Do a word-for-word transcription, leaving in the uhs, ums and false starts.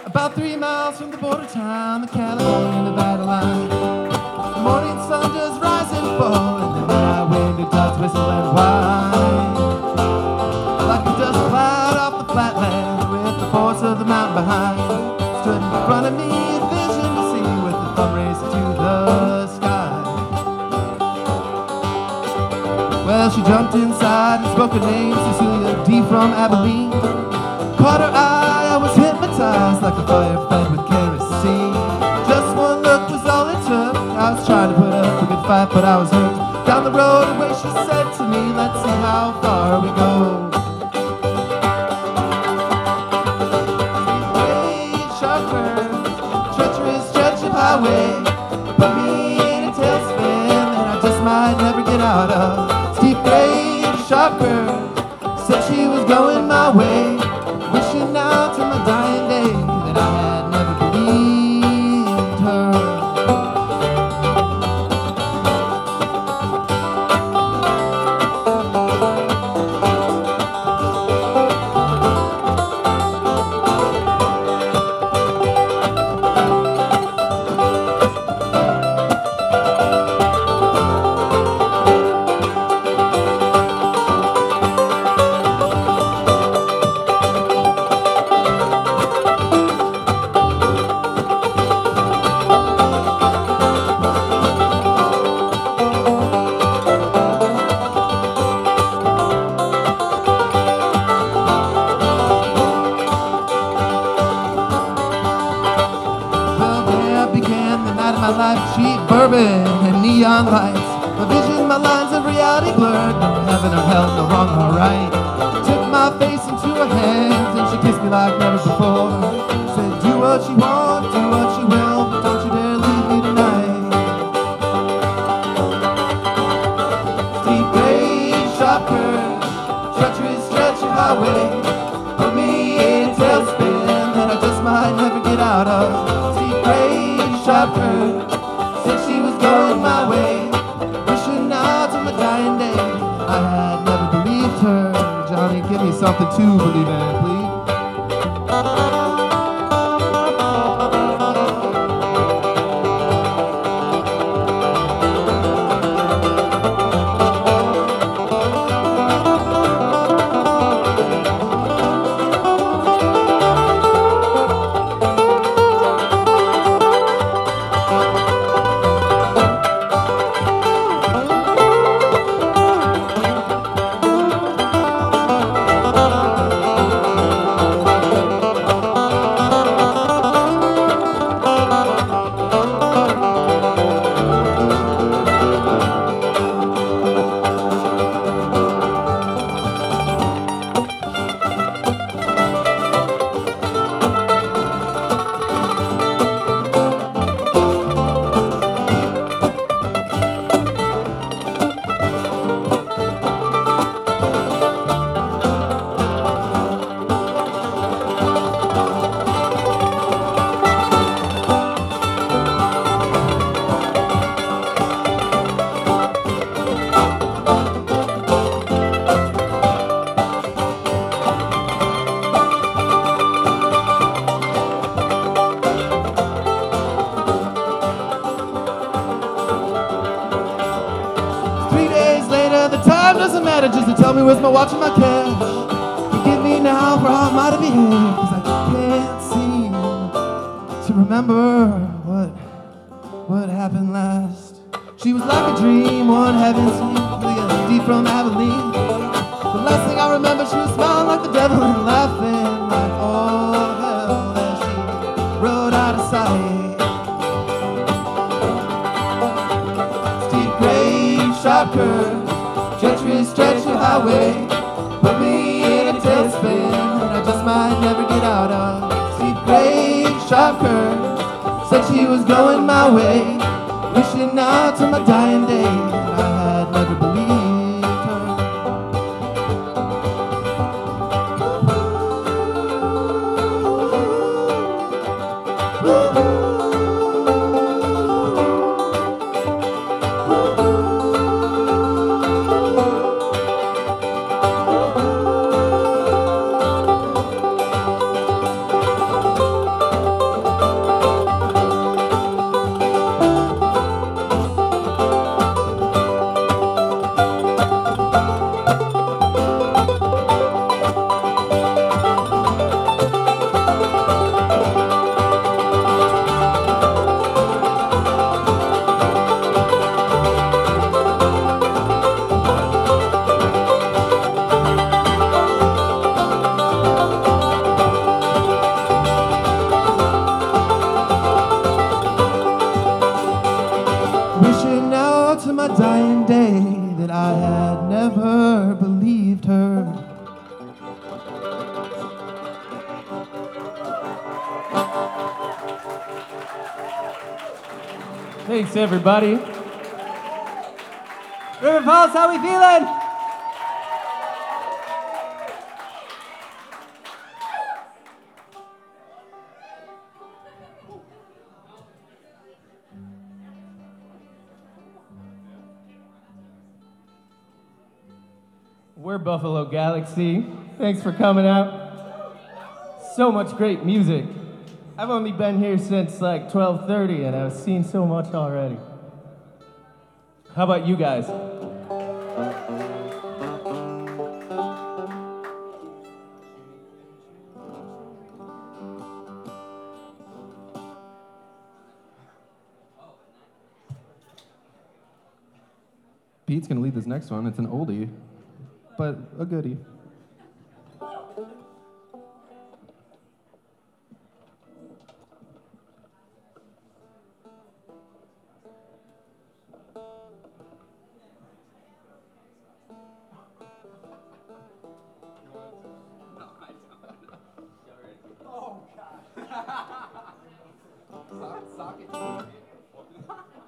About three miles from the border town, the California Nevada line. The morning sun just rise and fall, and the midnight wind it does whistle and whine. Like a dust cloud off the flatland, with the force of the mountain behind. Stood in front of me, a vision to see, with the thumb raised to the sky. Well, she jumped inside and spoke her name, Cecilia D. from Abilene. Caught her eye, I was hypnotized like a fire fed with kerosene. Just one look was all it took. I was trying to put up a good fight, but I was hooked. Down the road away, she said to me, let's see how far we go. Sharp curves, treacherous stretch of highway, put me in a tailspin that I just might never get out of. Steep grade, sharp curves, said she was going my way. Wishing now to my dying day that I had never believed her. Cheap bourbon and neon lights. My vision, my lines of reality blurred. No heaven or hell, no wrong or right. Took my face into her hands and she kissed me like never before. Said, do what you want, do what you will, but don't you dare leave me tonight. Steep grade, sharp curves, treacherous stretch of highway, put me in a tailspin that I just might never get out of. Steep grade, sharp curves, said she was going my way, wishing now to my dying day I had never believed her. Johnny, give me something to believe in, please. Doesn't matter, just to tell me where's my watch and my cash. Forgive me now for how I might have behaved, cause I can't seem to remember what what happened last. She was like a dream, one heaven seen, deep from Abilene. The last thing I remember, she was smiling like the devil and laughing like all hell as she rode out of sight. Steep grade, sharp curve, treacherous stretch of highway, put me in a tailspin that I just might never get out of. Steep grade, sharp curve, said she was going my way, wishing now to my dying day that I had never believed her. Thanks, everybody. River Falls, how we feeling? We're Buffalo Galaxy. Thanks for coming out. So much great music. I've only been here since like twelve thirty and I've seen so much already. How about you guys? Pete's gonna lead this next one. It's an oldie, but a goodie. Oh, God. Sock, sock it.